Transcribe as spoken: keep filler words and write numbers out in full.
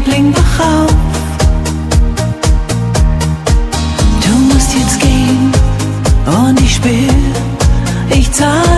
Liebling, wach auf. Du musst jetzt gehen und ich spür, ich zahle